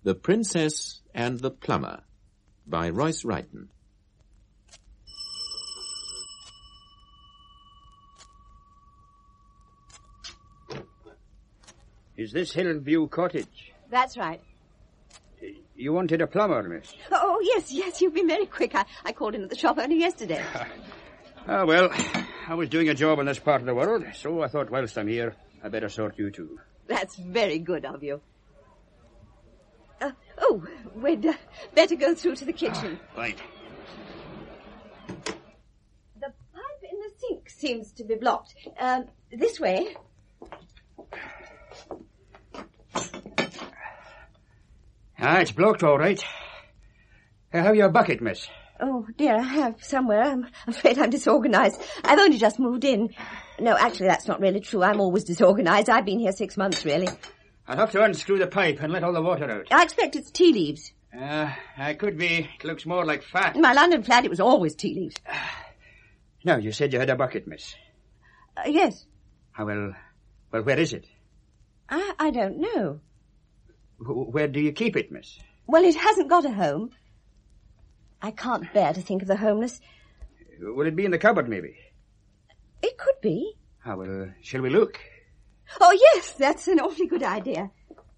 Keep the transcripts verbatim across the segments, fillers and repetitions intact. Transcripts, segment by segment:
The Princess and the Plumber by Royce Wrighton. Is this Hillview Cottage? That's right. You wanted a plumber, miss? Oh, yes, yes, you've been very quick. I, I called in at the shop only yesterday. Ah, well, I was doing a job in this part of the world, so I thought whilst I'm here, I better sort you two. That's very good of you. Uh, oh, we'd uh, better go through to the kitchen. Ah, right. The pipe in the sink seems to be blocked. Um, this way. Ah, it's blocked all right. Uh, have you a bucket, miss? Oh, dear, I have somewhere. I'm afraid I'm disorganized. I've only just moved in. No, actually, that's not really true. I'm always disorganized. I've been here six months, really. I'll have to unscrew the pipe and let all the water out. I expect it's tea leaves. Uh, it could be. It looks more like fat. In my London flat, it was always tea leaves. Now, you said you had a bucket, miss. Uh, yes. Ah, well, well, where is it? I, I don't know. Where do you keep it, miss? Well, it hasn't got a home. I can't bear to think of the homeless. Will it be in the cupboard, maybe? It could be. Ah, well, shall we look? Oh, yes, that's an awfully good idea.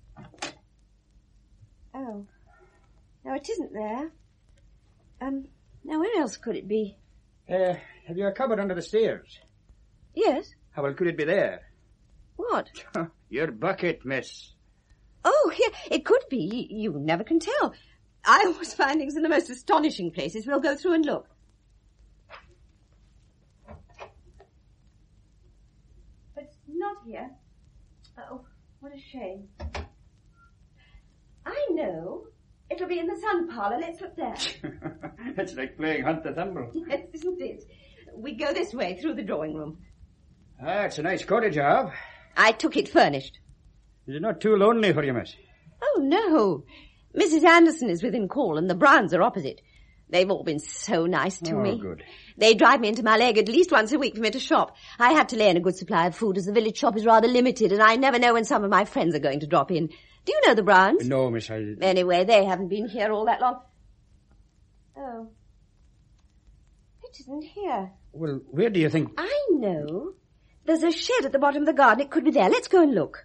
Oh. No, it isn't there. Um, now where else could it be? Uh, have you a cupboard under the stairs? Yes. How well could it be there? What? Your bucket, miss. Oh, yeah, it could be. You never can tell. I always find things in the most astonishing places. We'll go through and look. It's not here. Oh, what a shame. I know. It'll be in the sun parlour. Let's look there. It's like playing Hunt the Thimble. Yes, isn't it? We go this way, through the drawing room. Ah, it's a nice cottage you have. I took it furnished. Is it not too lonely for you, miss? Oh, no. Missus Anderson is within call and the Browns are opposite. They've all been so nice to oh, me. Oh, good. They drive me into my leg at least once a week for me to shop. I have to lay in a good supply of food as the village shop is rather limited and I never know when some of my friends are going to drop in. Do you know the Browns? No, miss, I... Anyway, they haven't been here all that long. Oh. It isn't here. Well, where do you think... I know. There's a shed at the bottom of the garden. It could be there. Let's go and look.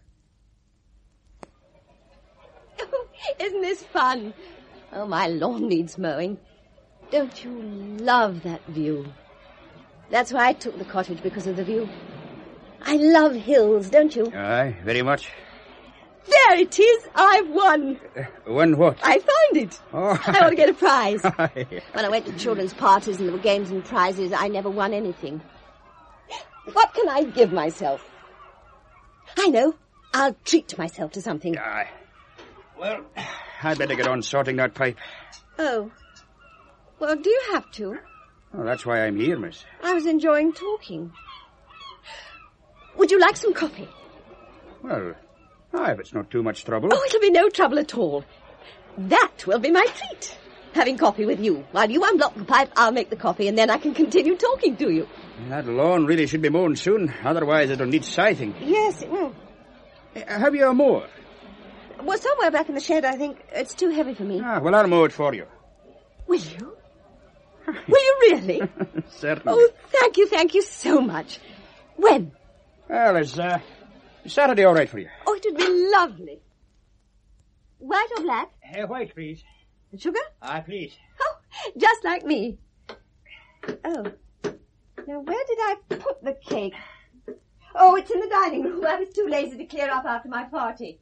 Oh, isn't this fun? Oh, my lawn needs mowing. Don't you love that view? That's why I took the cottage, because of the view. I love hills, don't you? Aye, very much. There it is. I've won. Uh, won what? I found it. Oh. I ought to get a prize. When I went to children's parties and there were games and prizes, I never won anything. What can I give myself? I know. I'll treat myself to something. Aye. Well, I'd better get on sorting that pipe. Oh. Well, do you have to? Oh, that's why I'm here, miss. I was enjoying talking. Would you like some coffee? Well, aye, if it's not too much trouble. Oh, it'll be no trouble at all. That will be my treat. Having coffee with you. While you unblock the pipe, I'll make the coffee, and then I can continue talking to you. That lawn really should be mown soon. Otherwise, it'll need scything. Yes, it will. Uh, have you a mower? Well, somewhere back in the shed, I think. It's too heavy for me. Ah, well, I'll mow it for you. Will you? Will you really? Certainly. Oh, thank you, thank you so much. When? Well, is uh, Saturday all right for you? Oh, it would be lovely. White or black? Uh, white, please. And sugar? Aye, please. Oh, just like me. Oh. Now, where did I put the cake? Oh, it's in the dining room. I was too lazy to clear up after my party.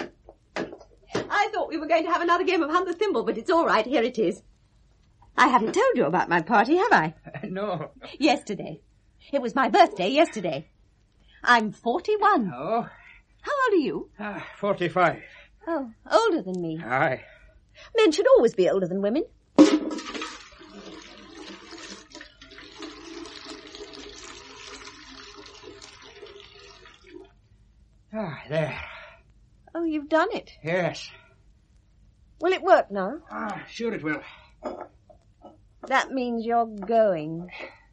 I thought we were going to have another game of Hunt the Thimble, but it's all right. Here it is. I haven't told you about my party, have I? Uh, no. Yesterday. It was my birthday yesterday. I'm forty-one. Oh? How old are you? Ah, forty-five. Oh, older than me. Aye. Men should always be older than women. Ah, there. Oh, you've done it. Yes. Will it work now? Ah, sure it will. That means you're going.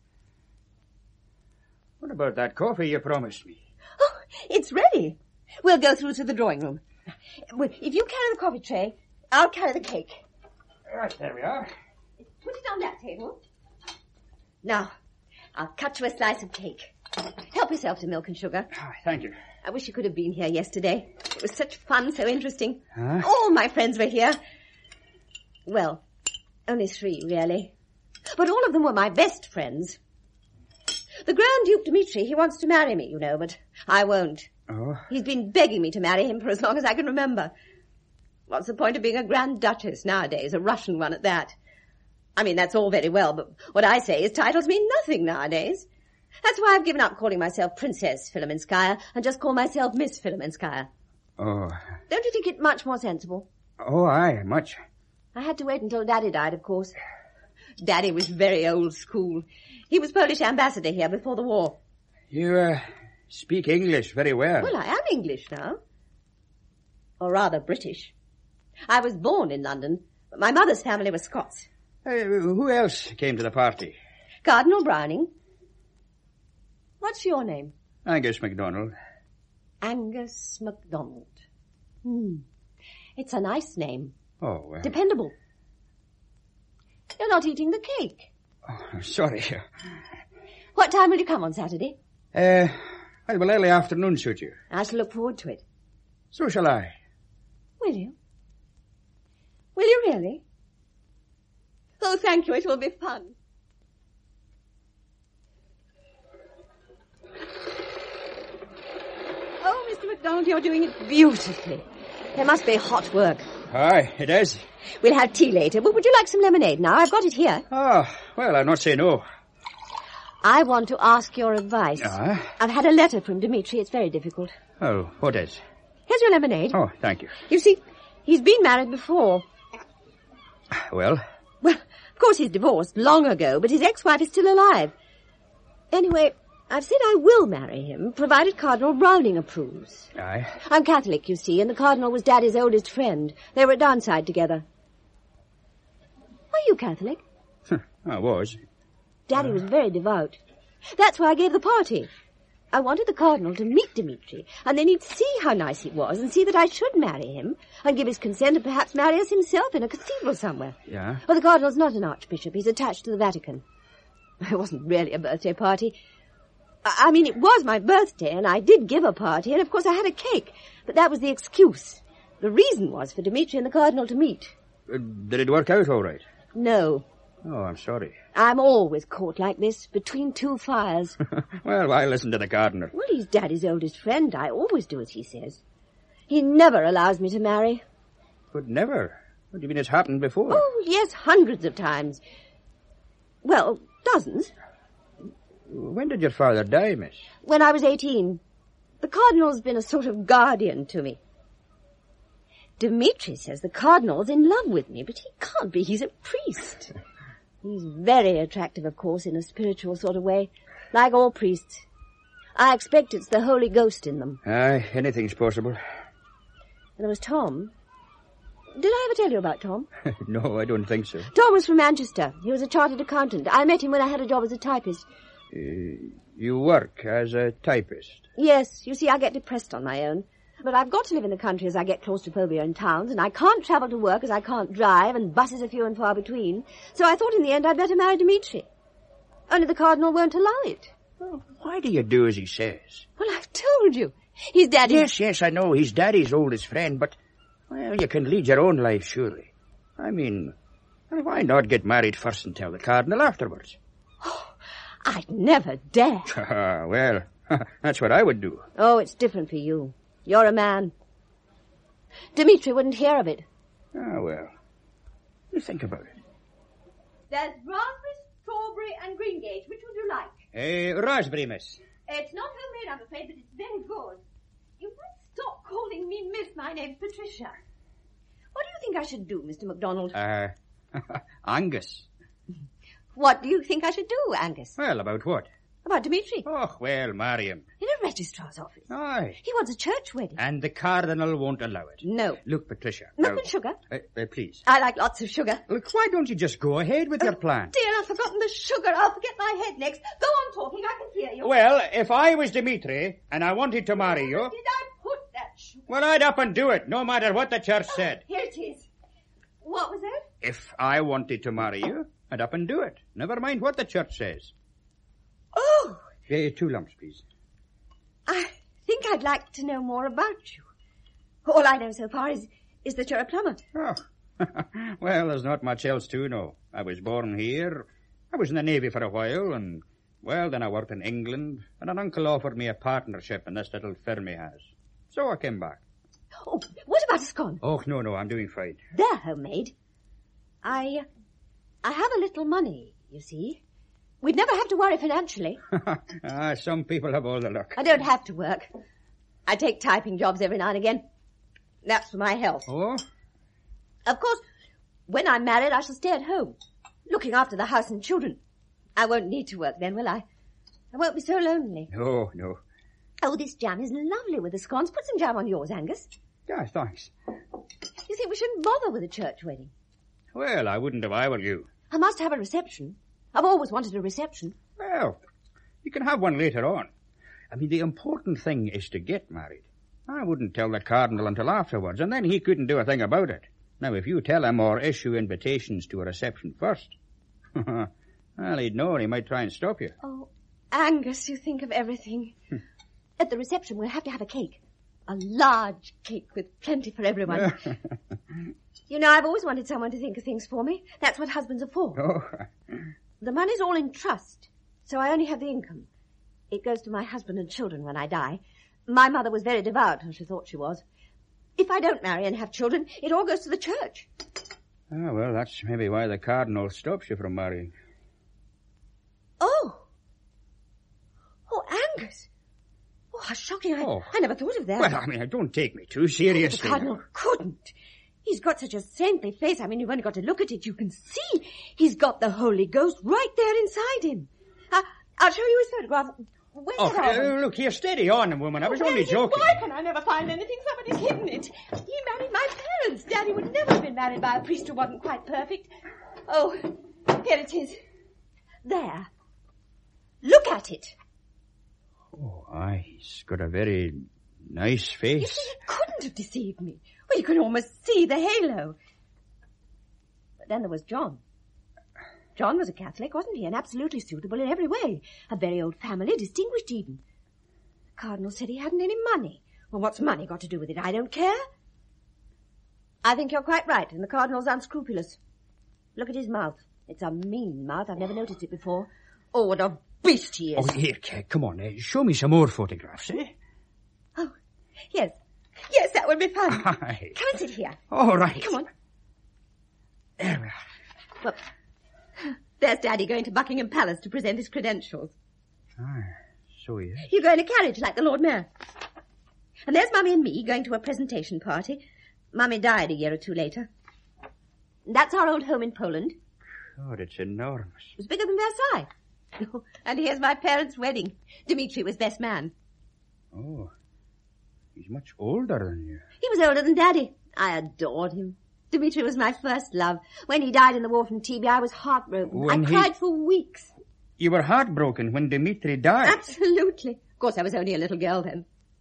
What about that coffee you promised me? Oh, it's ready. We'll go through to the drawing room. If you carry the coffee tray, I'll carry the cake. Right, there we are. Put it on that table. Now, I'll cut you a slice of cake. Help yourself to milk and sugar. Ah, thank you. I wish you could have been here yesterday. It was such fun, so interesting. Huh? All my friends were here. Well, only three, really. But all of them were my best friends. The Grand Duke Dmitri, he wants to marry me, you know, but I won't. Oh? He's been begging me to marry him for as long as I can remember. What's the point of being a Grand Duchess nowadays, a Russian one at that? I mean, that's all very well, but what I say is titles mean nothing nowadays. That's why I've given up calling myself Princess Filomenskaya and just call myself Miss Filomenskaya. Oh. Don't you think it much more sensible? Oh, aye, much. I had to wait until Daddy died, of course. Daddy was very old school. He was Polish ambassador here before the war. You, uh, speak English very well. Well, I am English now. Or rather, British. I was born in London, but my mother's family was Scots. Uh, who else came to the party? Cardinal Browning. What's your name? Angus MacDonald. Angus MacDonald. Hmm. It's a nice name. Oh, well. Dependable. You're not eating the cake. Oh, sorry. What time will you come on Saturday? Uh, well, will early afternoon suit you? I shall look forward to it. So shall I. Will you? Will you really? Oh, thank you. It will be fun. Oh, Mister MacDonald, you're doing it beautifully. There must be hot work. Aye, it is. We'll have tea later, but would you like some lemonade now? I've got it here. Oh, well, I'll not say no. I want to ask your advice. Ah? I've had a letter from Dmitri. It's very difficult. Oh, what is? Here's your lemonade. Oh, thank you. You see, he's been married before. Well? Well, of course he's divorced long ago, but his ex-wife is still alive. Anyway, I've said I will marry him, provided Cardinal Browning approves. Aye. I'm Catholic, you see, and the Cardinal was Daddy's oldest friend. They were at Downside together. Are you Catholic? I was. Daddy was very devout. That's why I gave the party. I wanted the Cardinal to meet Dmitri, and then he'd see how nice he was, and see that I should marry him, and give his consent and perhaps marry us himself in a cathedral somewhere. Yeah? But the Cardinal's not an archbishop. He's attached to the Vatican. It wasn't really a birthday party. I mean, it was my birthday, and I did give a party, and of course I had a cake. But that was the excuse. The reason was for Dmitri and the Cardinal to meet. Uh, did it work out all right? No. Oh, I'm sorry. I'm always caught like this, between two fires. Well, I listen to the Cardinal. Well, he's Daddy's oldest friend. I always do as he says. He never allows me to marry. But never. What do you mean it's happened before? Oh, yes, hundreds of times. Well, dozens. When did your father die, miss? When I was eighteen. The Cardinal's been a sort of guardian to me. Dmitri says the Cardinal's in love with me, but he can't be. He's a priest. He's very attractive, of course, in a spiritual sort of way, like all priests. I expect it's the Holy Ghost in them. Aye, anything's possible. And there was Tom. Did I ever tell you about Tom? No, I don't think so. Tom was from Manchester. He was a chartered accountant. I met him when I had a job as a typist. Uh, you work as a typist? Yes, you see, I get depressed on my own. But I've got to live in the country as I get claustrophobia in towns, and I can't travel to work as I can't drive, and buses are few and far between. So I thought in the end I'd better marry Dmitri. Only the Cardinal won't allow it. Oh, why do you do as he says? Well, I've told you. He's Daddy's... Yes, yes, I know. He's Daddy's oldest friend, but, well, you can lead your own life, surely. I mean, well, why not get married first and tell the Cardinal afterwards? Oh, I'd never dare. Well, that's what I would do. Oh, it's different for you. You're a man. Dmitri wouldn't hear of it. Ah, well, you think about it. There's raspberry, strawberry, and greengage. Which would you like? Eh, raspberry, miss. It's not homemade, I'm afraid, but it's very good. You might stop calling me Miss. My name's Patricia. What do you think I should do, Mister MacDonald? Uh, Angus. What do you think I should do, Angus? Well, about what? About Dmitri. Oh, well, marry him. In a registrar's office. Aye. He wants a church wedding. And the Cardinal won't allow it. No. Look, Patricia. Milk now, and sugar? Uh, uh, please. I like lots of sugar. Look, why don't you just go ahead with oh, your plan? Dear, I've forgotten the sugar. I'll forget my head next. Go on talking. I can hear you. Well, if I was Dmitri and I wanted to marry you... Where did I put that sugar? Well, I'd up and do it, no matter what the church said. Here it is. What was that? If I wanted to marry you, I'd up and do it. Never mind what the church says. Oh! Yeah, two lumps, please. I think I'd like to know more about you. All I know so far is, is that you're a plumber. Oh. Well, there's not much else to know. I was born here. I was in the Navy for a while, and, well, then I worked in England, and an uncle offered me a partnership in this little firm he has. So I came back. Oh, what about a scone? Oh, no, no, I'm doing fine. They're homemade. I, I have a little money, you see. We'd never have to worry financially. ah, some people have all the luck. I don't have to work. I take typing jobs every now and again. That's for my health. Oh? Of course, when I'm married, I shall stay at home, looking after the house and children. I won't need to work then, will I? I won't be so lonely. No, no. Oh, this jam is lovely with the scones. Put some jam on yours, Angus. Yeah, thanks. You think we shouldn't bother with a church wedding? Well, I wouldn't if I were you. I must have a reception. I've always wanted a reception. Well, you can have one later on. I mean, the important thing is to get married. I wouldn't tell the Cardinal until afterwards, and then he couldn't do a thing about it. Now, if you tell him or issue invitations to a reception first, well, he'd know and he might try and stop you. Oh, Angus, you think of everything. At the reception, we'll have to have a cake. A large cake with plenty for everyone. You know, I've always wanted someone to think of things for me. That's what husbands are for. Oh. The money's all in trust, so I only have the income. It goes to my husband and children when I die. My mother was very devout, or she thought she was. If I don't marry and have children, it all goes to the church. Oh, well, that's maybe why the Cardinal stops you from marrying. Oh. Oh, Angus. Oh, how shocking. I, Oh. I never thought of that. Well, I mean, don't take me too seriously. The Cardinal couldn't. He's got such a saintly face. I mean, you've only got to look at it. You can see he's got the Holy Ghost right there inside him. Uh, I'll show you his photograph. Where's Oh, that album? uh, look here, steady on, woman. I was Where only is it? joking. Why can I never find anything? Somebody's hidden it. He married my parents. Daddy would never have been married by a priest who wasn't quite perfect. Oh, here it is. There. Look at it. Oh, aye, he's got a very nice You face. see, he couldn't have deceived me. Well, you could almost see the halo. But then there was John. John was a Catholic, wasn't he? And absolutely suitable in every way. A very old family, distinguished even. The Cardinal said he hadn't any money. Well, what's money got to do with it? I don't care. I think you're quite right, and the Cardinal's unscrupulous. Look at his mouth. It's a mean mouth. I've never noticed it before. Oh, what a beast he is. Oh, here, Kate, come on. Uh, show me some more photographs, eh? Oh, yes. Yes, that would be fun. Aye. Come and sit here. All right. Come on. There we are. Well, there's Daddy going to Buckingham Palace to present his credentials. Ah, so he is. He'll go in a carriage like the Lord Mayor. And there's Mummy and me going to a presentation party. Mummy died a year or two later. That's our old home in Poland. God, it's enormous. It was bigger than Versailles. And here's my parents' wedding. Dimitri was best man. Oh, he's much older than you. He was older than Daddy. I adored him. Dimitri was my first love. When he died in the war from T B, I was heartbroken. When I he- cried for weeks. You were heartbroken when Dimitri died. Absolutely. Of course, I was only a little girl then.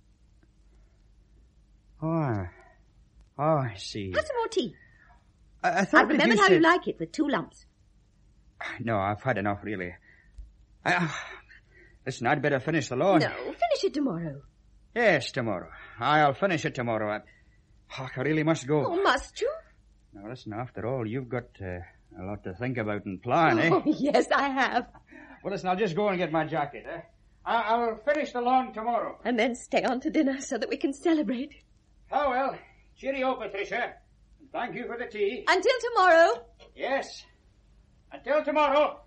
Oh, I- oh, I see. Have some more tea. I, I I thought that remember you how said... you like it with two lumps. No, I've had enough, really. I, uh, listen, I'd better finish the lawn. No, finish it tomorrow. Yes, tomorrow. I'll finish it tomorrow. I, oh, I really must go. Oh, must you? Now, listen, after all, you've got uh, a lot to think about and plan, eh? Oh, yes, I have. Well, listen, I'll just go and get my jacket, eh? I, I'll finish the lawn tomorrow. And then stay on to dinner so that we can celebrate. Oh, well. Cheerio, Patricia. Thank you for the tea. Until tomorrow. Yes. Until tomorrow.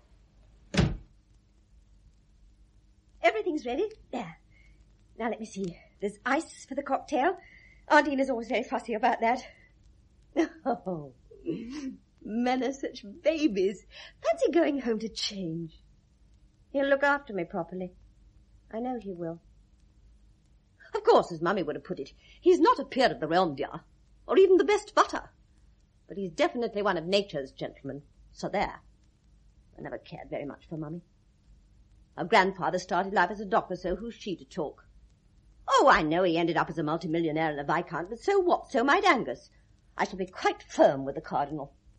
Everything's ready. There. Now let me see. There's ice for the cocktail. Aunt Ina's always very fussy about that. Oh, men are such babies. Fancy going home to change. He'll look after me properly. I know he will. Of course, as Mummy would have put it, he's not a peer of the realm, dear, or even the best butter. But he's definitely one of nature's gentlemen. So there. I never cared very much for Mummy. Her grandfather started life as a doctor, so who's she to talk? Oh, I know he ended up as a multimillionaire and a viscount, but so what? So might Angus. I shall be quite firm with the Cardinal.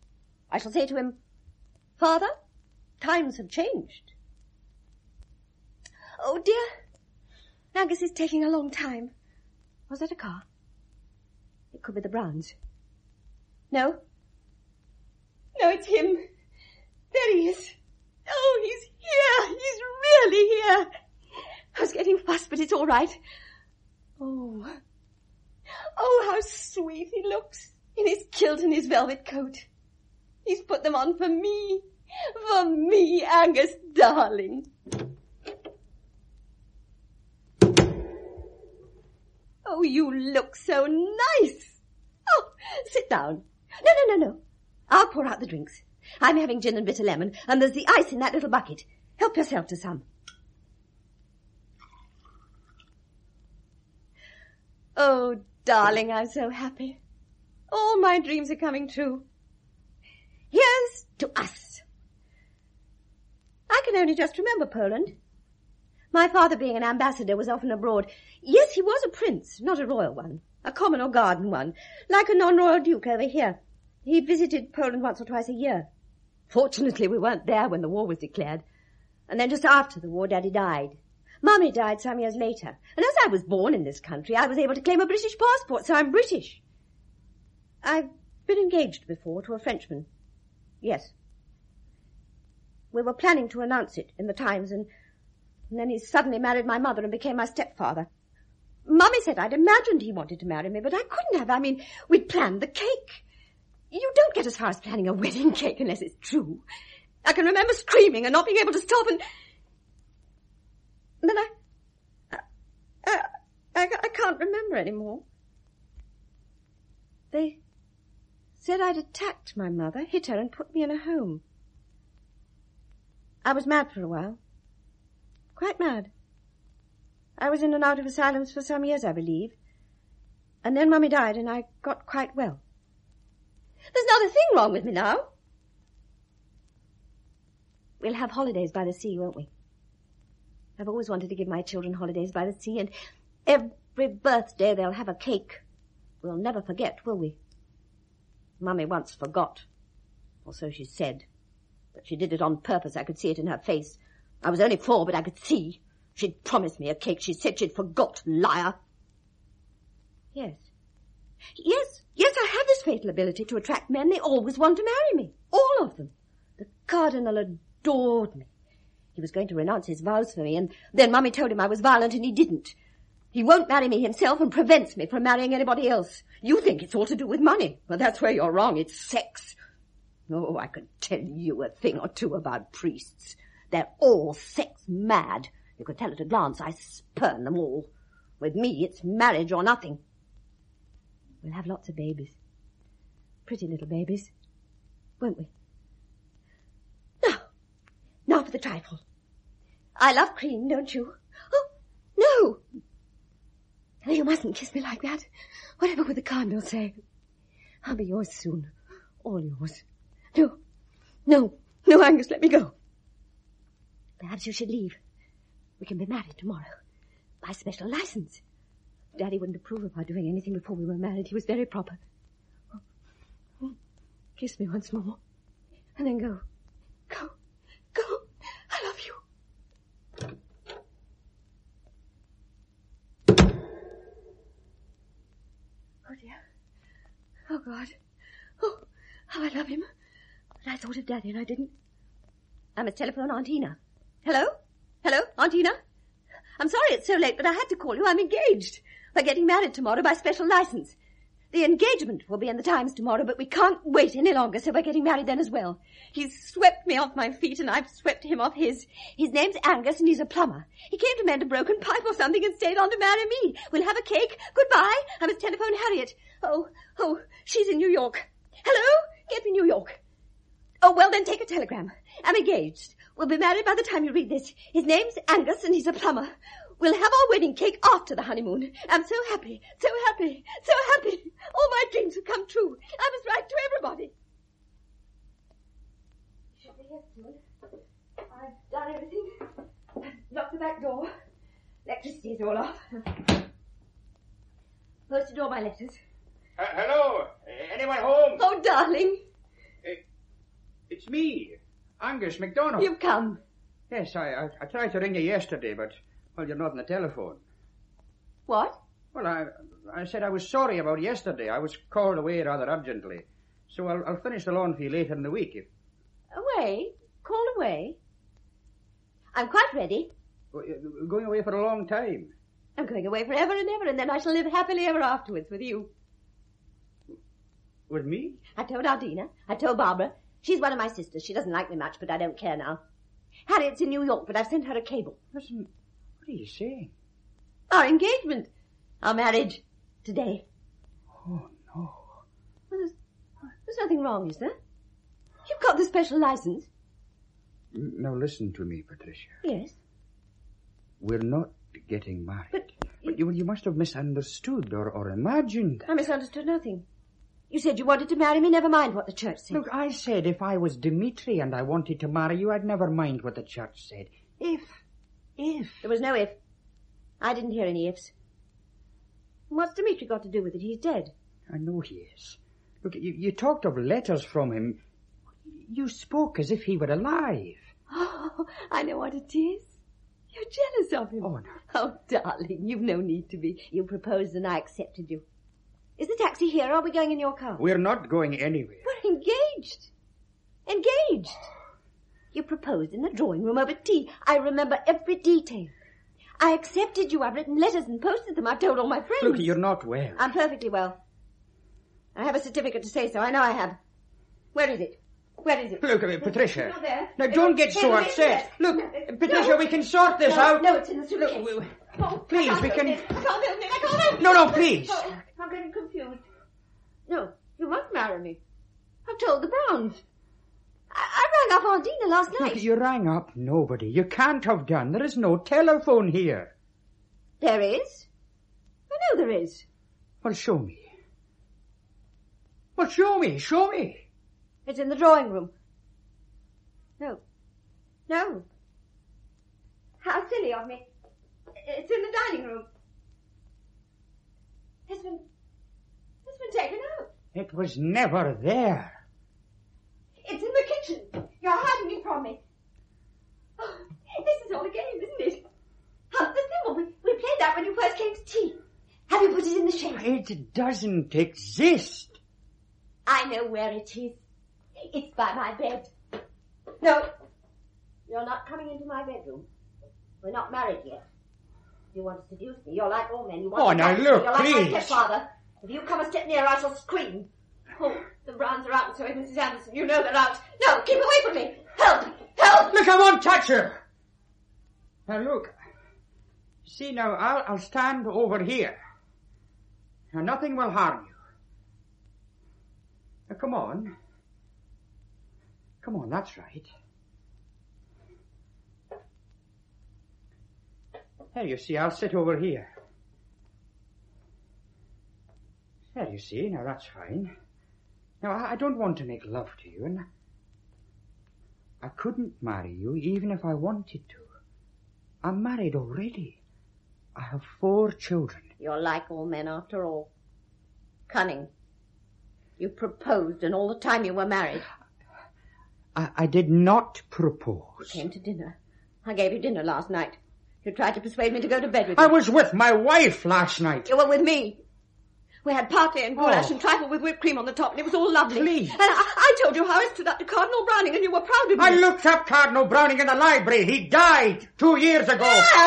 I shall say to him, Father, times have changed. Oh, dear. Angus is taking a long time. Was that a car? It could be the Browns. No. No, it's him. There he is. Oh, he's here. He's really here. I was getting fussed, but it's all right. Oh. Oh, how sweet he looks in his kilt and his velvet coat. He's put them on for me. For me, Angus, darling. Oh, you look so nice. Oh, sit down. No, no, no, no. I'll pour out the drinks. I'm having gin and bitter lemon, and there's the ice in that little bucket. Help yourself to some. Oh, darling, I'm so happy. All my dreams are coming true. Here's to us. I can only just remember Poland. My father, being an ambassador, was often abroad. Yes, he was a prince, not a royal one, a common or garden one, like a non-royal duke over here. He visited Poland once or twice a year. Fortunately, we weren't there when the war was declared. And then just after the war, Daddy died. Mummy died some years later. And as I was born in this country, I was able to claim a British passport, so I'm British. I've been engaged before to a Frenchman. Yes. We were planning to announce it in the Times, and, and then he suddenly married my mother and became my stepfather. Mummy said I'd imagined he wanted to marry me, but I couldn't have. I mean, we'd planned the cake. You don't get as far as planning a wedding cake unless it's true. I can remember screaming and not being able to stop, and then I, I, I, I, I can't remember anymore. They said I'd attacked my mother, hit her, and put me in a home. I was mad for a while. Quite mad. I was in and out of asylums for some years, I believe. And then Mummy died, and I got quite well. There's not a thing wrong with me now. We'll have holidays by the sea, won't we? I've always wanted to give my children holidays by the sea, and every birthday they'll have a cake. We'll never forget, will we? Mummy once forgot, or so she said. But she did it on purpose. I could see it in her face. I was only four, but I could see. She'd promised me a cake. She said she'd forgot, liar. Yes. Yes, yes, I have this fatal ability to attract men. They always want to marry me. All of them. The Cardinal adored me. He was going to renounce his vows for me, and then Mummy told him I was violent, and he didn't. He won't marry me himself and prevents me from marrying anybody else. You think it's all to do with money. Well, that's where you're wrong. It's sex. Oh, I could tell you a thing or two about priests. They're all sex mad. You could tell at a glance. I spurn them all. With me, it's marriage or nothing. We'll have lots of babies. Pretty little babies. Won't we? Now, now for the trifle. I love cream, don't you? Oh, no. No, you mustn't kiss me like that. Whatever would the Cardinal say? I'll be yours soon. All yours. No, no, no, Angus, let me go. Perhaps you should leave. We can be married tomorrow. By special license. Daddy wouldn't approve of our doing anything before we were married. He was very proper. Oh, oh, kiss me once more. And then go. Go. Go. I love you. Oh, dear. Oh, God. Oh, how I love him. But I thought of Daddy and I didn't. I must telephone Aunt Ina. Hello? Hello, Aunt Ina? I'm sorry it's so late, but I had to call you. I'm engaged. We're getting married tomorrow by special license. The engagement will be in the Times tomorrow, but we can't wait any longer, so we're getting married then as well. He's swept me off my feet, and I've swept him off his. His name's Angus, and he's a plumber. He came to mend a broken pipe or something and stayed on to marry me. We'll have a cake. Goodbye. I must telephone Harriet. Oh, oh, she's in New York. Hello? Get me New York. Oh, well, then take a telegram. I'm engaged. We'll be married by the time you read this. His name's Angus, and he's a plumber. We'll have our wedding cake after the honeymoon. I'm so happy, so happy, so happy. All my dreams have come true. I must write to everybody. You should be here soon. I've done everything. Locked the back door. Electricity's all off. Posted all my letters. Uh, hello? Anyone home? Oh, darling. Uh, It's me, Angus MacDonald. You've come. Yes, I, I, I tried to ring you yesterday, but, well, you're not on the telephone. What? Well, I I said I was sorry about yesterday. I was called away rather urgently. So I'll, I'll finish the lawn for you later in the week. If... Away? Called away? I'm quite ready. Well, you're going away for a long time. I'm going away forever and ever, and then I shall live happily ever afterwards with you. With me? I told Ardina. I told Barbara. She's one of my sisters. She doesn't like me much, but I don't care now. Harriet's in New York, but I've sent her a cable. Listen, what are you saying? Our engagement. Our marriage. Today. Oh, no. Well, there's, there's nothing wrong, is there? You've got the special license. Now listen to me, Patricia. Yes. We're not getting married. But, but you, you must have misunderstood or, or imagined. I misunderstood nothing. You said you wanted to marry me, never mind what the church said. Look, I said if I was Dimitri and I wanted to marry you, I'd never mind what the church said. If. If. There was no if. I didn't hear any ifs. What's Dimitri got to do with it? He's dead. I know he is. Look, you, you talked of letters from him. You spoke as if he were alive. Oh, I know what it is. You're jealous of him. Oh, no. Oh, darling, you've no need to be. You proposed and I accepted you. Is the taxi here or are we going in your car? We're not going anywhere. We're engaged. Engaged. You proposed in the drawing room over tea. I remember every detail. I accepted you. I've written letters and posted them. I've told all my friends. Look, you're not well. I'm perfectly well. I have a certificate to say so. I know I have. Where is it? Where is it? Look, uh, Patricia. It's not there. Now, It's don't not- get so Wait, wait, upset. wait. Look, No, Patricia, no. we can sort this no, out. No, it's in the suitcase. Look, we- Oh, please, I can't we open can- it. I can't open it. I can't open it. No, no, please. Oh, I'm getting confused. No, you must marry me. I've told the Browns. I, I rang up Ardina last night. Look, you rang up nobody. You can't have done. There is no telephone here. There is. I know there is. Well, show me. Well, show me, show me. It's in the drawing room. No. No. How silly of me. It's in the dining room. It's been... It's been taken out. It was never there. It's in the kitchen. You're hiding it from me. Oh, this is all a game, isn't it? Oh, the thimble. We, we played that when you first came to tea. Have you put it in the shelf? It doesn't exist. I know where it is. It's by my bed. No. You're not coming into my bedroom. We're not married yet. You want to seduce me. You're like all men. You want Oh, to now touch me. look, You're like please. my stepfather. If you come a step nearer, I shall scream. Oh, the Browns are out, and so is Missus Anderson. You know they're out. No, keep away from me. Help! Help! Look, I won't touch her. Now, look. See, now, I'll, I'll stand over here. Now, nothing will harm you. Now, come on. Come on, that's right. There, you see, I'll sit over here. There, you see, now that's fine. Now, I, I don't want to make love to you, and I couldn't marry you even if I wanted to. I'm married already. I have four children. You're like all men after all. Cunning. You proposed, and all the time you were married. I, I did not propose. You came to dinner. I gave you dinner last night. You tried to persuade me to go to bed with you. I was with my wife last night. You were with me. We had party and goulash Oh. and trifle with whipped cream on the top, and it was all lovely. Please. And I, I told you how I stood up to Cardinal Browning, and you were proud of me. I looked up Cardinal Browning in the library. He died two years ago.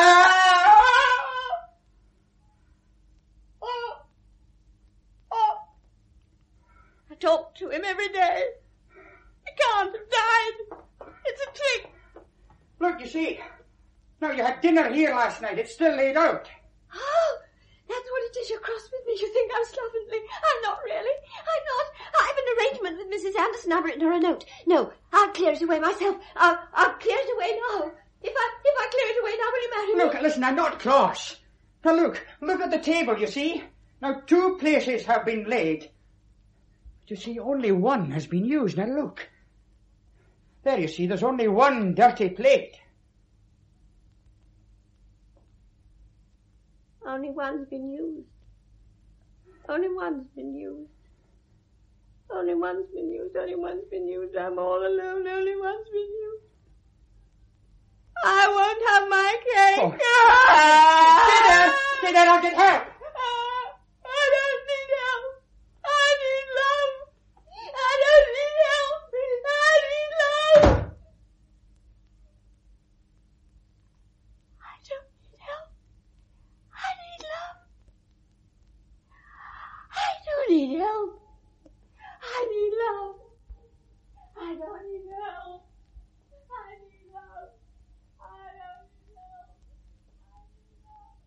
Oh. Oh. I talk to him every day. He can't have died. It's a trick. Look, you see. Now, you had dinner here last night. It's still laid out. Oh, that's what it is. You're cross with me. You think I'm slovenly. I'm not really. I'm not. I have an arrangement with Missus Anderson. I've written her a note. No, I'll clear it away myself. I'll, I'll clear it away now. If I, if I clear it away now, will you marry me? Look, listen, I'm not cross. Now, look. Look at the table, you see. Now, two places have been laid. But you see, only one has been used. Now, look. There, you see, there's only one dirty plate. Only one's been used. Only one's been used. Only one's been used, only one's been used. I'm all alone, only one's been used. I won't have my cake. Oh. Ah! Stay there! Stay there, I'll get help! Ah, I don't need help. I need love. I don't need help. I need love. I don't need help. I need love. I do need help. I need love. I don't need help. I need love. I don't need help. I need love.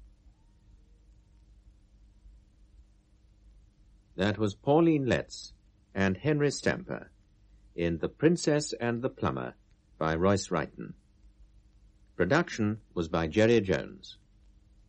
That was Pauline Letts and Henry Stamper in The Princess and the Plumber by Royce Wrighton. Production was by Jerry Jones.